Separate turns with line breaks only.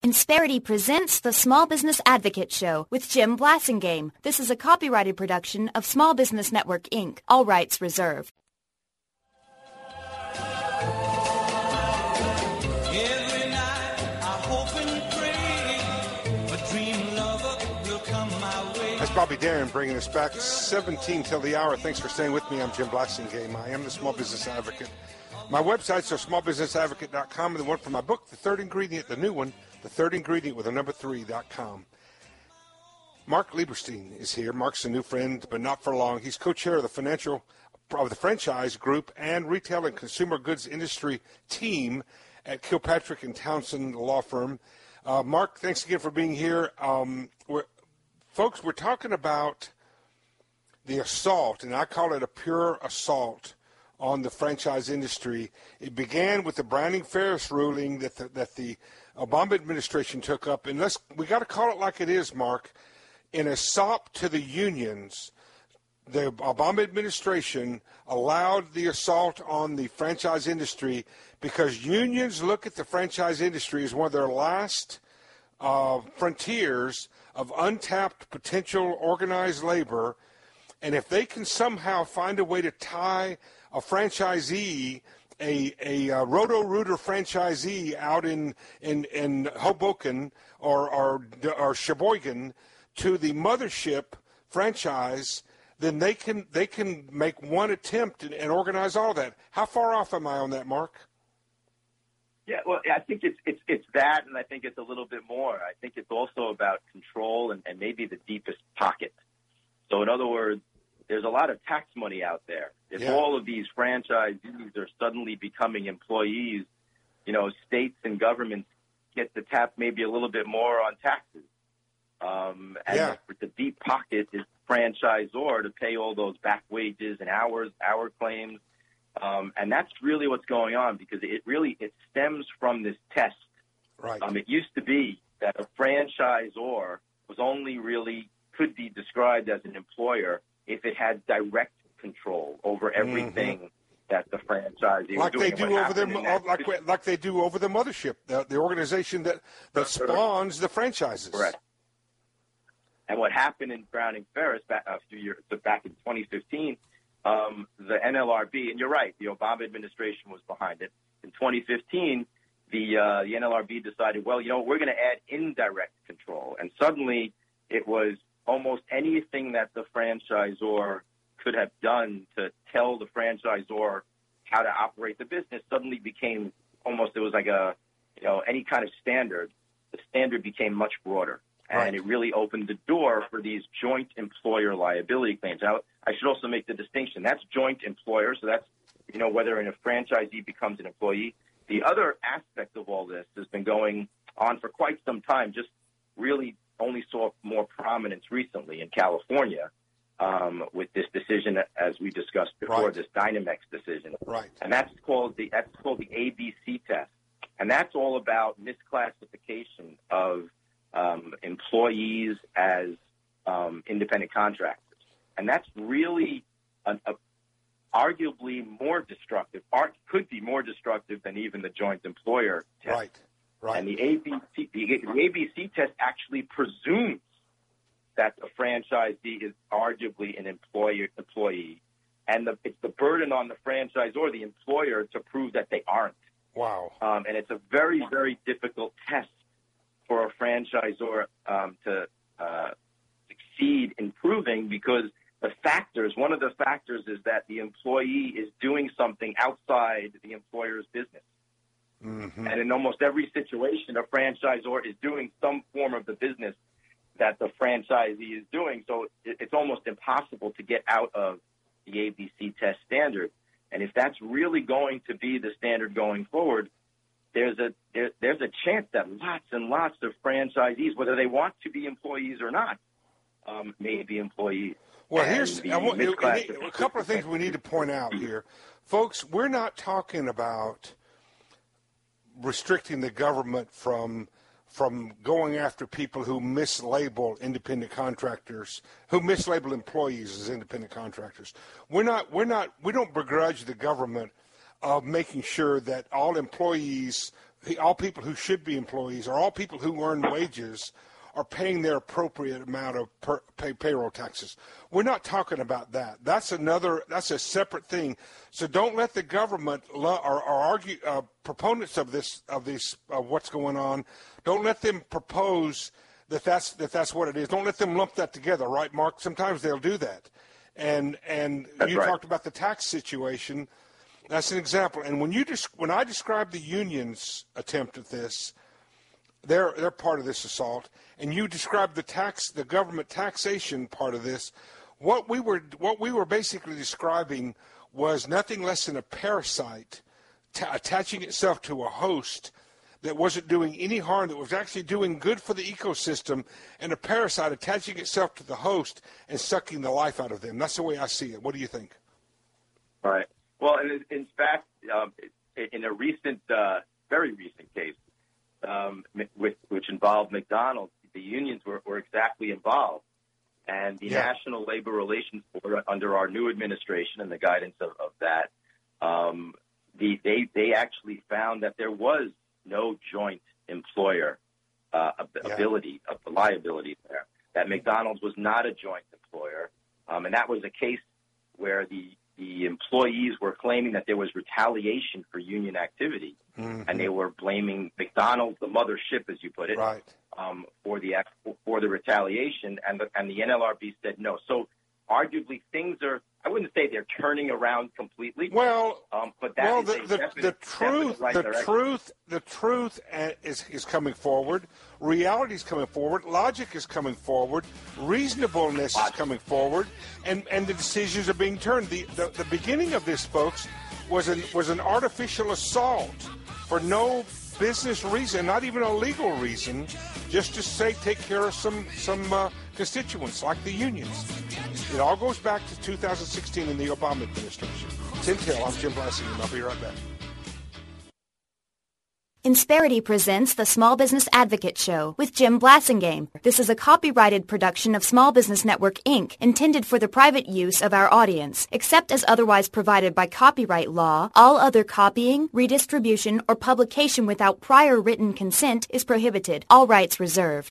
Insperity presents the Small Business Advocate Show with Jim Blasingame. This is a copyrighted production of Small Business Network, Inc., all rights reserved.
Every night I hope and pray a dream lover will come my way.
That's Bobby Darin bringing us back 17 till the hour. Thanks for staying with me. I'm Jim Blasingame. I am the Small Business Advocate. My websites are smallbusinessadvocate.com and the one for my book, The Third Ingredient, the new one, The Third Ingredient with a number 3.com. Mark Lieberstein is here. Mark's a new friend, but not for long. He's co-chair of the franchise group and retail and consumer goods industry team at Kilpatrick and Townsend Law Firm. Mark, thanks again for being here. Folks, we're talking about the assault, and I call it a pure assault on the franchise industry. It began with the Browning-Ferris ruling that the Obama administration took up, and we got to call it like it is, Mark. In a sop to the unions, the Obama administration allowed the assault on the franchise industry because unions look at the franchise industry as one of their last frontiers of untapped potential organized labor, and if they can somehow find a way to tie a franchisee, a Roto-Rooter franchisee out in Hoboken or Sheboygan to the mothership franchise, then they can make one attempt and organize all that. How far off am I on that, Mark?
Yeah, well, I think it's that, and I think it's a little bit more. I think it's also about control and maybe the deepest pocket. So in other words, there's a lot of tax money out there. If all of these franchisees are suddenly becoming employees, states and governments get to tap maybe a little bit more on taxes. The deep pocket is franchisor to pay all those back wages and hour claims. And that's really what's going on because it stems from this test.
Right.
It used to be that a franchisor was only really could be described as an employer if it had direct control over everything that the franchisee was doing.
Like they do over the mothership, the organization that spawns the franchises.
Correct. And what happened in Browning-Ferris back in 2015, the NLRB, and you're right, the Obama administration was behind it. In 2015, the NLRB decided, we're going to add indirect control, and suddenly it was almost anything that the franchisor could have done to tell the franchisor how to operate the business suddenly became almost, it was like any kind of standard. The standard became much broader, and it really opened the door for these joint employer liability claims. Now, I should also make the distinction. That's joint employer, so that's, whether a franchisee becomes an employee. The other aspect of all this has been going on for quite some time, just really only saw more prominence recently in California with this decision, as we discussed before, this Dynamex decision.
Right.
And that's called the ABC test. And that's all about misclassification of employees as independent contractors. And that's really arguably more destructive, could be more destructive than even the joint employer test.
Right. Right.
And the ABC test actually presumes that the franchisee is arguably an employee, and it's the burden on the franchisor, the employer, to prove that they aren't.
Wow.
And it's a very, very difficult test for a franchisor to succeed in proving because one of the factors is that the employee is doing something outside the employer's business. Mm-hmm. And in almost every situation, a franchisor is doing some form of the business that the franchisee is doing. So it's almost impossible to get out of the ABC test standard. And if that's really going to be the standard going forward, there's a chance that lots and lots of franchisees, whether they want to be employees or not, may be employees.
Well, a couple of things we need to point out here. Folks, we're not talking about restricting the government from going after people who mislabel independent contractors, who mislabel employees as independent contractors. We don't begrudge the government of making sure that all employees all people who should be employees or all people who earn wages are paying their appropriate amount of payroll taxes. We're not talking about that. That's a separate thing. So don't let the government or argue proponents of what's going on. Don't let them propose that's what it is. Don't let them lump that together, right, Mark? Sometimes they'll do that. And you talked about the tax situation. That's an example. And when I describe the union's attempt at this, they're part of this assault, and you described the government taxation part of this. What we were basically describing was nothing less than a parasite attaching itself to a host that wasn't doing any harm, that was actually doing good for the ecosystem, and a parasite attaching itself to the host and sucking the life out of them. That's the way I see it. What do you think?
All right. Well, in fact, in a recent, very recent case, which involved McDonald's, the unions were exactly involved. And the National Labor Relations Board, under our new administration and the guidance of that, they actually found that there was no joint employer liability there, that McDonald's was not a joint employer. And that was a case where the employees were claiming that there was retaliation for union activity, and they were blaming McDonald's, the mothership, as you put it,
right,
for the retaliation, and the NLRB said no. So arguably things are, I wouldn't say they're turning around completely.
Well,
but that
the truth is coming forward. Reality is coming forward. Logic is coming forward. Reasonableness is coming forward, and the decisions are being turned. The beginning of this, folks, was an artificial assault for no business reason, not even a legal reason, just to take care of some constituents like the unions. It all goes back to 2016 in the Obama administration. Tim Till, I'm Jim Blassingame. I'll be right back.
Insperity presents the Small Business Advocate Show with Jim Blassingame. This is a copyrighted production of Small Business Network, Inc., intended for the private use of our audience. Except as otherwise provided by copyright law, all other copying, redistribution, or publication without prior written consent is prohibited. All rights reserved.